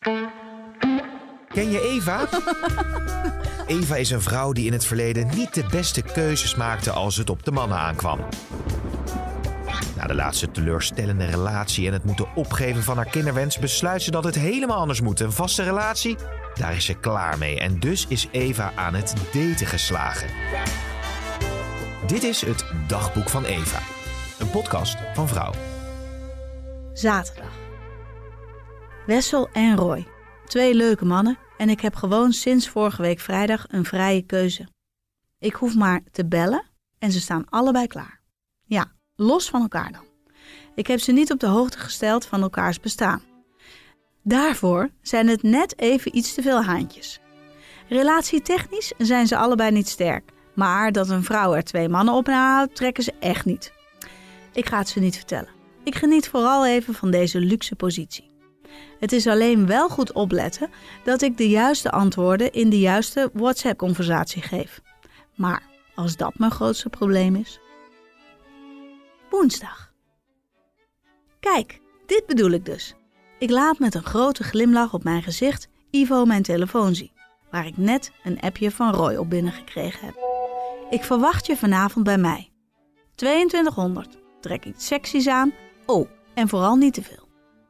Ken je Eva? Eva is een vrouw die in het verleden niet de beste keuzes maakte als het op de mannen aankwam. Na de laatste teleurstellende relatie en het moeten opgeven van haar kinderwens besluit ze dat het helemaal anders moet. Een vaste relatie? Daar is ze klaar mee en dus is Eva aan het daten geslagen. Dit is het Dagboek van Eva. Een podcast van Vrouw. Zaterdag. Wessel en Roy. 2 leuke mannen en ik heb gewoon sinds vorige week vrijdag een vrije keuze. Ik hoef maar te bellen en ze staan allebei klaar. Ja, los van elkaar dan. Ik heb ze niet op de hoogte gesteld van elkaars bestaan. Daarvoor zijn het net even iets te veel haantjes. Relatietechnisch zijn ze allebei niet sterk, maar dat een vrouw er 2 mannen op nahoudt, trekken ze echt niet. Ik ga het ze niet vertellen. Ik geniet vooral even van deze luxe positie. Het is alleen wel goed opletten dat ik de juiste antwoorden in de juiste WhatsApp-conversatie geef. Maar als dat mijn grootste probleem is. Woensdag. Kijk, dit bedoel ik dus. Ik laat met een grote glimlach op mijn gezicht Ivo mijn telefoon zien, waar ik net een appje van Roy op binnengekregen heb. Ik verwacht je vanavond bij mij. 2200. Trek iets seksies aan. Oh, en vooral niet te veel.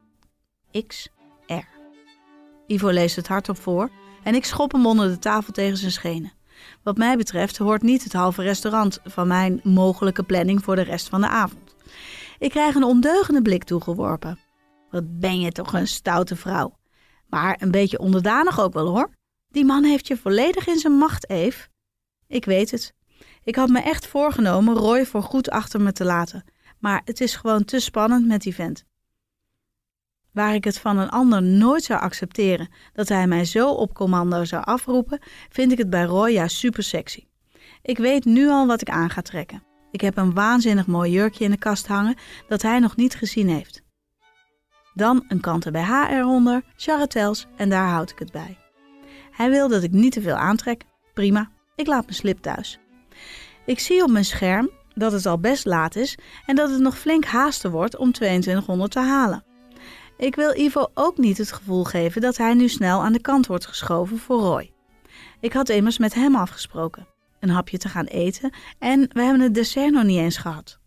XR. Ivo leest het hardop voor en ik schop hem onder de tafel tegen zijn schenen. Wat mij betreft hoort niet het halve restaurant van mijn mogelijke planning voor de rest van de avond. Ik krijg een ondeugende blik toegeworpen. Wat ben je toch een stoute vrouw. Maar een beetje onderdanig ook wel hoor. Die man heeft je volledig in zijn macht, Eve. Ik weet het. Ik had me echt voorgenomen Roy voor goed achter me te laten. Maar het is gewoon te spannend met die vent. Waar ik het van een ander nooit zou accepteren dat hij mij zo op commando zou afroepen, vind ik het bij Roy juist super sexy. Ik weet nu al wat ik aan ga trekken. Ik heb een waanzinnig mooi jurkje in de kast hangen dat hij nog niet gezien heeft. Dan een kanten BH eronder, charretels en daar houd ik het bij. Hij wil dat ik niet te veel aantrek. Prima, ik laat mijn slip thuis. Ik zie op mijn scherm dat het al best laat is en dat het nog flink haasten wordt om 2200 te halen. Ik wil Ivo ook niet het gevoel geven dat hij nu snel aan de kant wordt geschoven voor Roy. Ik had immers met hem afgesproken een hapje te gaan eten en we hebben het dessert nog niet eens gehad.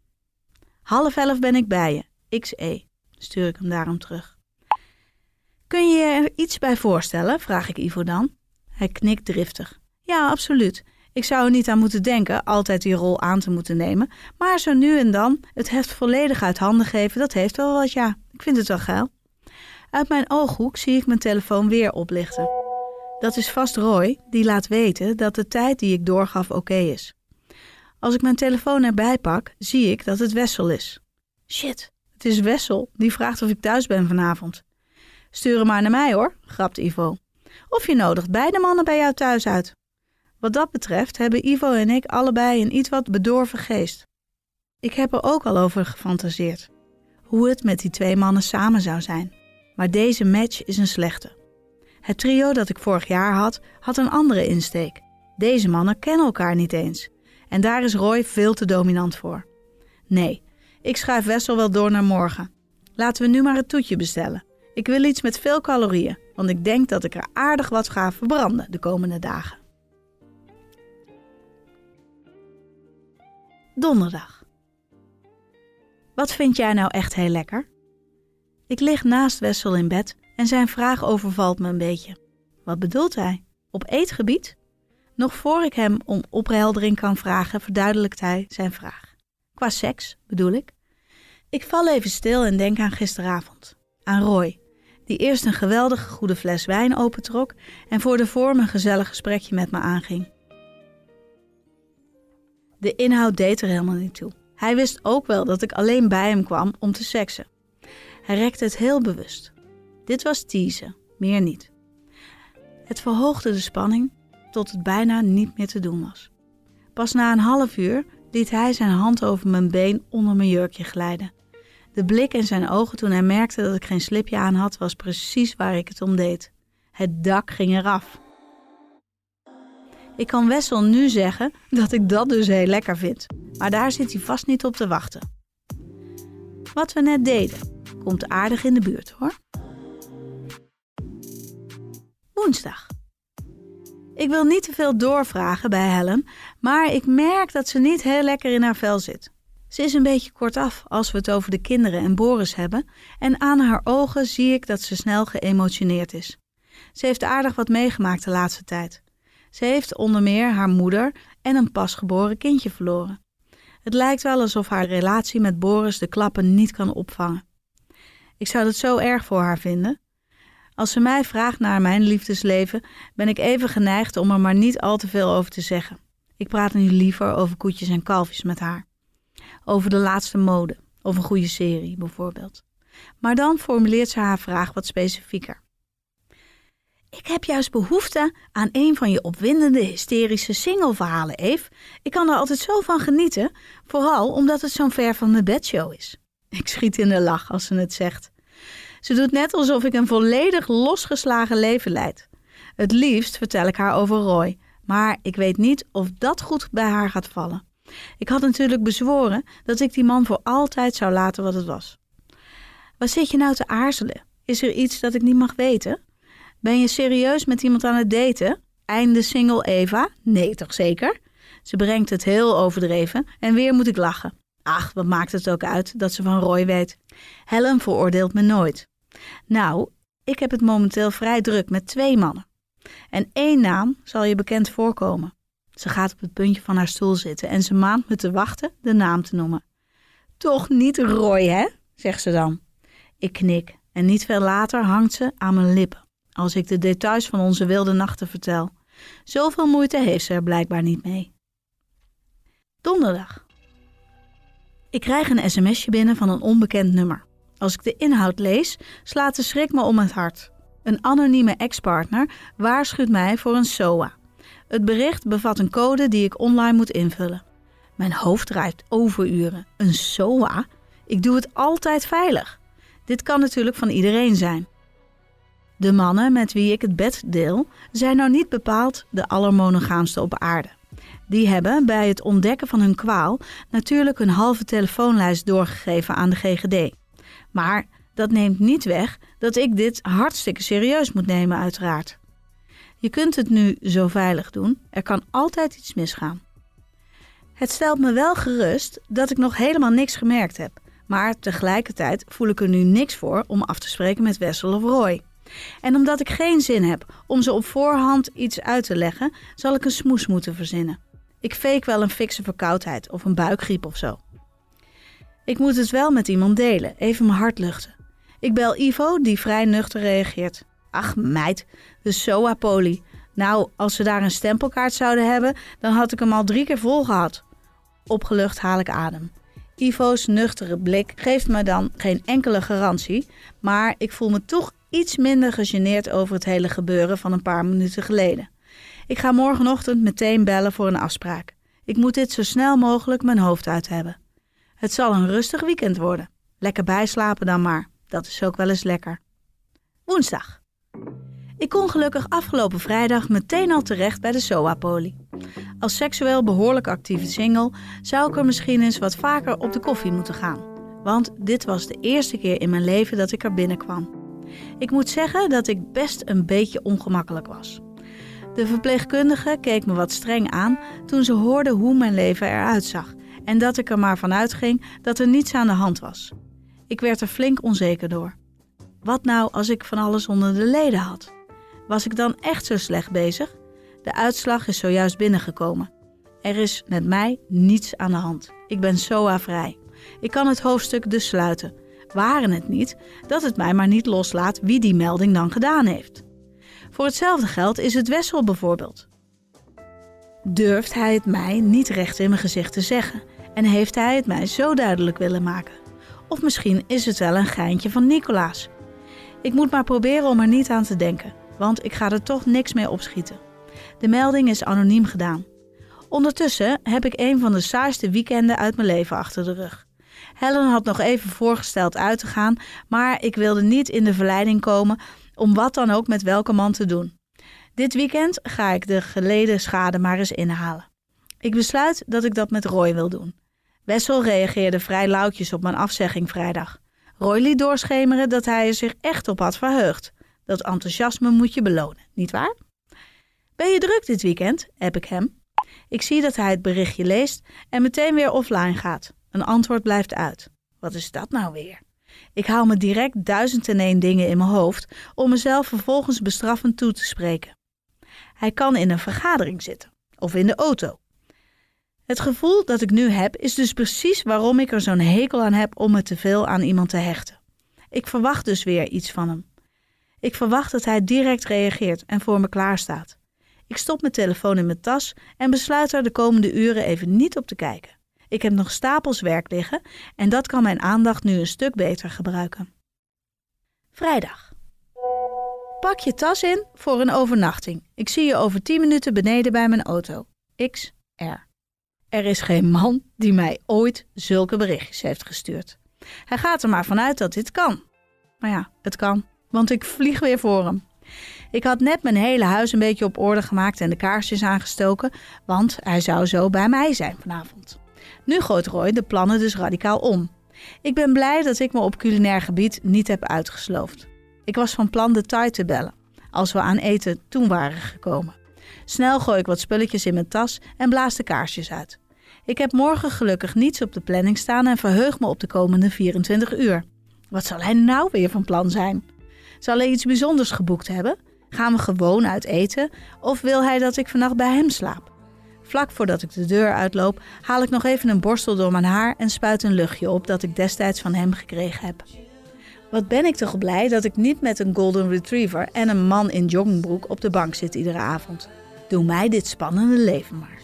10:30 ben ik bij je, XE, stuur ik hem daarom terug. Kun je je er iets bij voorstellen, vraag ik Ivo dan. Hij knikt driftig. Ja, absoluut. Ik zou er niet aan moeten denken altijd die rol aan te moeten nemen, maar zo nu en dan het heft volledig uit handen geven, dat heeft wel wat, ja. Ik vind het wel geil. Uit mijn ooghoek zie ik mijn telefoon weer oplichten. Dat is vast Roy, die laat weten dat de tijd die ik doorgaf oké is. Als ik mijn telefoon erbij pak, zie ik dat het Wessel is. Shit, het is Wessel, die vraagt of ik thuis ben vanavond. Stuur hem maar naar mij hoor, grapt Ivo. Of je nodigt beide mannen bij jou thuis uit. Wat dat betreft hebben Ivo en ik allebei een iets wat bedorven geest. Ik heb er ook al over gefantaseerd. Hoe het met die 2 mannen samen zou zijn. Maar deze match is een slechte. Het trio dat ik vorig jaar had een andere insteek. Deze mannen kennen elkaar niet eens. En daar is Roy veel te dominant voor. Nee, ik schuif Wessel wel door naar morgen. Laten we nu maar het toetje bestellen. Ik wil iets met veel calorieën, want ik denk dat ik er aardig wat ga verbranden de komende dagen. Donderdag. Wat vind jij nou echt heel lekker? Ik lig naast Wessel in bed en zijn vraag overvalt me een beetje. Wat bedoelt hij? Op eetgebied? Nog voor ik hem om opheldering kan vragen, verduidelijkt hij zijn vraag. Qua seks, bedoel ik. Ik val even stil en denk aan gisteravond. Aan Roy, die eerst een geweldige goede fles wijn opentrok en voor de vorm een gezellig gesprekje met me aanging. De inhoud deed er helemaal niet toe. Hij wist ook wel dat ik alleen bij hem kwam om te seksen. Hij rekte het heel bewust. Dit was teasen, meer niet. Het verhoogde de spanning tot het bijna niet meer te doen was. Pas na een half uur liet hij zijn hand over mijn been onder mijn jurkje glijden. De blik in zijn ogen toen hij merkte dat ik geen slipje aan had, was precies waar ik het om deed. Het dak ging eraf. Ik kan Wessel nu zeggen dat ik dat dus heel lekker vind. Maar daar zit hij vast niet op te wachten. Wat we net deden, komt aardig in de buurt hoor. Woensdag. Ik wil niet te veel doorvragen bij Helen, maar ik merk dat ze niet heel lekker in haar vel zit. Ze is een beetje kortaf als we het over de kinderen en Boris hebben en aan haar ogen zie ik dat ze snel geëmotioneerd is. Ze heeft aardig wat meegemaakt de laatste tijd. Ze heeft onder meer haar moeder en een pasgeboren kindje verloren. Het lijkt wel alsof haar relatie met Boris de klappen niet kan opvangen. Ik zou het zo erg voor haar vinden. Als ze mij vraagt naar mijn liefdesleven, ben ik even geneigd om er maar niet al te veel over te zeggen. Ik praat nu liever over koetjes en kalfjes met haar. Over de laatste mode of een goede serie bijvoorbeeld. Maar dan formuleert ze haar vraag wat specifieker. Ik heb juist behoefte aan een van je opwindende hysterische singleverhalen, Eve. Ik kan er altijd zo van genieten, vooral omdat het zo'n ver van mijn bedshow is. Ik schiet in de lach als ze het zegt. Ze doet net alsof ik een volledig losgeslagen leven leid. Het liefst vertel ik haar over Roy, maar ik weet niet of dat goed bij haar gaat vallen. Ik had natuurlijk bezworen dat ik die man voor altijd zou laten wat het was. Wat zit je nou te aarzelen? Is er iets dat ik niet mag weten? Ben je serieus met iemand aan het daten? Einde single Eva? Nee, toch zeker? Ze brengt het heel overdreven en weer moet ik lachen. Ach, wat maakt het ook uit dat ze van Roy weet. Helen veroordeelt me nooit. Nou, ik heb het momenteel vrij druk met 2 mannen. En 1 naam zal je bekend voorkomen. Ze gaat op het puntje van haar stoel zitten en ze maant me te wachten de naam te noemen. Toch niet Roy, hè? Zegt ze dan. Ik knik en niet veel later hangt ze aan mijn lippen als ik de details van onze wilde nachten vertel. Zoveel moeite heeft ze er blijkbaar niet mee. Donderdag. Ik krijg een sms'je binnen van een onbekend nummer. Als ik de inhoud lees, slaat de schrik me om het hart. Een anonieme ex-partner waarschuwt mij voor een SOA. Het bericht bevat een code die ik online moet invullen. Mijn hoofd draait overuren. Een SOA? Ik doe het altijd veilig. Dit kan natuurlijk van iedereen zijn. De mannen met wie ik het bed deel, zijn nou niet bepaald de allermonogaamste op aarde. Die hebben bij het ontdekken van hun kwaal natuurlijk een halve telefoonlijst doorgegeven aan de GGD. Maar dat neemt niet weg dat ik dit hartstikke serieus moet nemen uiteraard. Je kunt het nu zo veilig doen, er kan altijd iets misgaan. Het stelt me wel gerust dat ik nog helemaal niks gemerkt heb. Maar tegelijkertijd voel ik er nu niks voor om af te spreken met Wessel of Roy. En omdat ik geen zin heb om ze op voorhand iets uit te leggen, zal ik een smoes moeten verzinnen. Ik fake wel een fikse verkoudheid of een buikgriep of zo. Ik moet het wel met iemand delen, even mijn hart luchten. Ik bel Ivo, die vrij nuchter reageert. Ach meid, de SOA-poli. Nou, als ze daar een stempelkaart zouden hebben, dan had ik hem al 3 keer vol gehad. Opgelucht haal ik adem. Ivo's nuchtere blik geeft me dan geen enkele garantie, maar ik voel me toch iets minder gegeneerd over het hele gebeuren van een paar minuten geleden. Ik ga morgenochtend meteen bellen voor een afspraak. Ik moet dit zo snel mogelijk mijn hoofd uit hebben. Het zal een rustig weekend worden. Lekker bijslapen dan maar. Dat is ook wel eens lekker. Woensdag. Ik kon gelukkig afgelopen vrijdag meteen al terecht bij de SOA-poli. Als seksueel behoorlijk actieve single zou ik er misschien eens wat vaker op de koffie moeten gaan. Want dit was de eerste keer in mijn leven dat ik er binnenkwam. Ik moet zeggen dat ik best een beetje ongemakkelijk was. De verpleegkundige keek me wat streng aan toen ze hoorde hoe mijn leven eruit zag en dat ik er maar van uitging dat er niets aan de hand was. Ik werd er flink onzeker door. Wat nou als ik van alles onder de leden had? Was ik dan echt zo slecht bezig? De uitslag is zojuist binnengekomen. Er is met mij niets aan de hand. Ik ben SOA-vrij. Ik kan het hoofdstuk dus sluiten. Waren het niet dat het mij maar niet loslaat wie die melding dan gedaan heeft. Voor hetzelfde geld is het Wessel bijvoorbeeld. Durft hij het mij niet recht in mijn gezicht te zeggen en heeft hij het mij zo duidelijk willen maken? Of misschien is het wel een geintje van Nicolaas. Ik moet maar proberen om er niet aan te denken, want ik ga er toch niks mee opschieten. De melding is anoniem gedaan. Ondertussen heb ik een van de saaiste weekenden uit mijn leven achter de rug. Helen had nog even voorgesteld uit te gaan, maar ik wilde niet in de verleiding komen om wat dan ook met welke man te doen. Dit weekend ga ik de geleden schade maar eens inhalen. Ik besluit dat ik dat met Roy wil doen. Wessel reageerde vrij lauwtjes op mijn afzegging vrijdag. Roy liet doorschemeren dat hij er zich echt op had verheugd. Dat enthousiasme moet je belonen, nietwaar? Ben je druk dit weekend? App ik hem. Ik zie dat hij het berichtje leest en meteen weer offline gaat. Een antwoord blijft uit. Wat is dat nou weer? Ik haal me direct 1001 dingen in mijn hoofd om mezelf vervolgens bestraffend toe te spreken. Hij kan in een vergadering zitten of in de auto. Het gevoel dat ik nu heb is dus precies waarom ik er zo'n hekel aan heb om me te veel aan iemand te hechten. Ik verwacht dus weer iets van hem. Ik verwacht dat hij direct reageert en voor me klaarstaat. Ik stop mijn telefoon in mijn tas en besluit er de komende uren even niet op te kijken. Ik heb nog stapels werk liggen en dat kan mijn aandacht nu een stuk beter gebruiken. Vrijdag. Pak je tas in voor een overnachting. Ik zie je over 10 minuten beneden bij mijn auto. XR. Er is geen man die mij ooit zulke berichtjes heeft gestuurd. Hij gaat er maar vanuit dat dit kan. Maar ja, het kan, want ik vlieg weer voor hem. Ik had net mijn hele huis een beetje op orde gemaakt en de kaarsjes aangestoken, want hij zou zo bij mij zijn vanavond. Nu gooit Roy de plannen dus radicaal om. Ik ben blij dat ik me op culinair gebied niet heb uitgesloofd. Ik was van plan de Thai te bellen, als we aan eten toen waren gekomen. Snel gooi ik wat spulletjes in mijn tas en blaas de kaarsjes uit. Ik heb morgen gelukkig niets op de planning staan en verheug me op de komende 24 uur. Wat zal hij nou weer van plan zijn? Zal hij iets bijzonders geboekt hebben? Gaan we gewoon uit eten? Of wil hij dat ik vannacht bij hem slaap? Vlak voordat ik de deur uitloop, haal ik nog even een borstel door mijn haar en spuit een luchtje op dat ik destijds van hem gekregen heb. Wat ben ik toch blij dat ik niet met een golden retriever en een man in joggingbroek op de bank zit iedere avond. Doe mij dit spannende leven maar.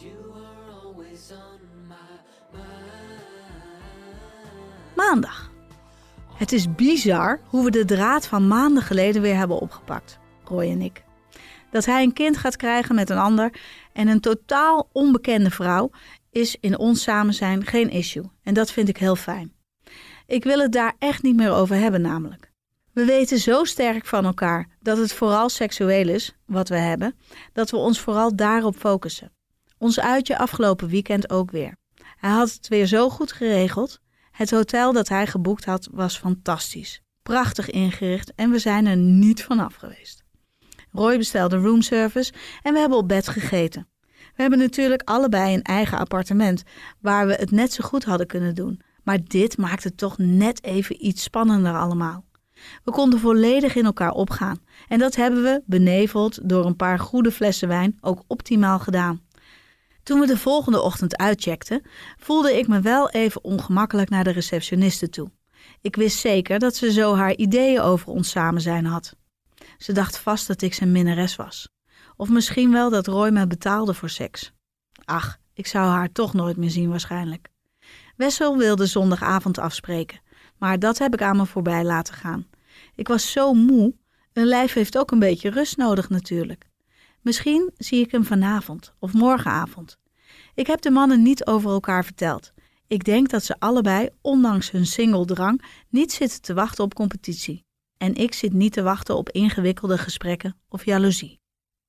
Maandag. Het is bizar hoe we de draad van maanden geleden weer hebben opgepakt, Roy en ik. Dat hij een kind gaat krijgen met een ander en een totaal onbekende vrouw is in ons samen zijn geen issue. En dat vind ik heel fijn. Ik wil het daar echt niet meer over hebben namelijk. We weten zo sterk van elkaar dat het vooral seksueel is, wat we hebben, dat we ons vooral daarop focussen. Ons uitje afgelopen weekend ook weer. Hij had het weer zo goed geregeld. Het hotel dat hij geboekt had was fantastisch. Prachtig ingericht en we zijn er niet vanaf geweest. Roy bestelde roomservice en we hebben op bed gegeten. We hebben natuurlijk allebei een eigen appartement waar we het net zo goed hadden kunnen doen. Maar dit maakt het toch net even iets spannender allemaal. We konden volledig in elkaar opgaan. En dat hebben we, beneveld door een paar goede flessen wijn, ook optimaal gedaan. Toen we de volgende ochtend uitcheckten, voelde ik me wel even ongemakkelijk naar de receptioniste toe. Ik wist zeker dat ze zo haar ideeën over ons samen zijn had. Ze dacht vast dat ik zijn minnares was. Of misschien wel dat Roy me betaalde voor seks. Ach, ik zou haar toch nooit meer zien waarschijnlijk. Wessel wilde zondagavond afspreken, maar dat heb ik aan me voorbij laten gaan. Ik was zo moe, een lijf heeft ook een beetje rust nodig natuurlijk. Misschien zie ik hem vanavond of morgenavond. Ik heb de mannen niet over elkaar verteld. Ik denk dat ze allebei, ondanks hun single-drang, niet zitten te wachten op competitie. En ik zit niet te wachten op ingewikkelde gesprekken of jaloezie.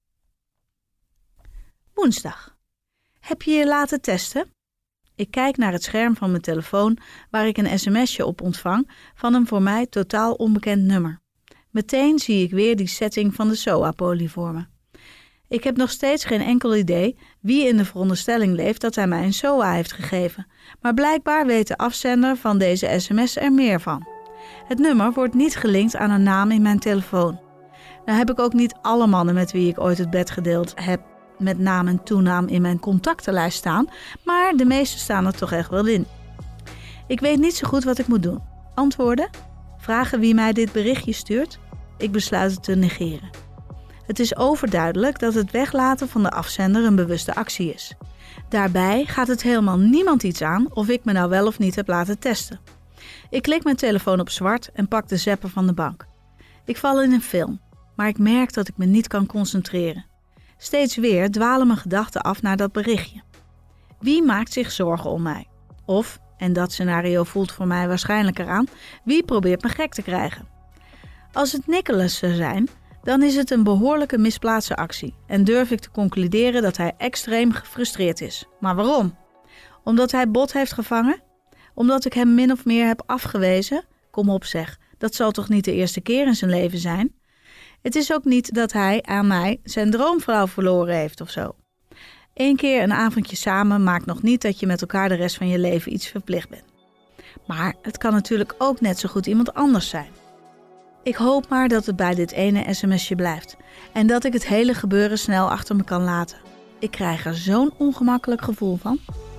Woensdag. Heb je je laten testen? Ik kijk naar het scherm van mijn telefoon waar ik een sms'je op ontvang van een voor mij totaal onbekend nummer. Meteen zie ik weer die setting van de SOA-poli voor me. Ik heb nog steeds geen enkel idee wie in de veronderstelling leeft dat hij mij een SOA heeft gegeven, maar blijkbaar weet de afzender van deze sms er meer van. Het nummer wordt niet gelinkt aan een naam in mijn telefoon. Nou heb ik ook niet alle mannen met wie ik ooit het bed gedeeld heb met naam en toenaam in mijn contactenlijst staan, maar de meeste staan er toch echt wel in. Ik weet niet zo goed wat ik moet doen. Antwoorden? Vragen wie mij dit berichtje stuurt? Ik besluit het te negeren. Het is overduidelijk dat het weglaten van de afzender een bewuste actie is. Daarbij gaat het helemaal niemand iets aan of ik me nou wel of niet heb laten testen. Ik klik mijn telefoon op zwart en pak de zapper van de bank. Ik val in een film, maar ik merk dat ik me niet kan concentreren. Steeds weer dwalen mijn gedachten af naar dat berichtje. Wie maakt zich zorgen om mij? Of, en dat scenario voelt voor mij waarschijnlijker aan, wie probeert me gek te krijgen? Als het Nicholas zou zijn, dan is het een behoorlijke misplaatste actie en durf ik te concluderen dat hij extreem gefrustreerd is. Maar waarom? Omdat hij bot heeft gevangen? Omdat ik hem min of meer heb afgewezen? Kom op zeg, dat zal toch niet de eerste keer in zijn leven zijn? Het is ook niet dat hij aan mij zijn droomvrouw verloren heeft of zo. 1 keer een avondje samen maakt nog niet dat je met elkaar de rest van je leven iets verplicht bent. Maar het kan natuurlijk ook net zo goed iemand anders zijn. Ik hoop maar dat het bij dit ene sms'je blijft en dat ik het hele gebeuren snel achter me kan laten. Ik krijg er zo'n ongemakkelijk gevoel van.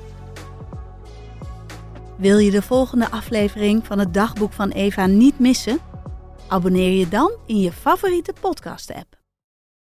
Wil je de volgende aflevering van het Dagboek van Eva niet missen? Abonneer je dan in je favoriete podcast-app.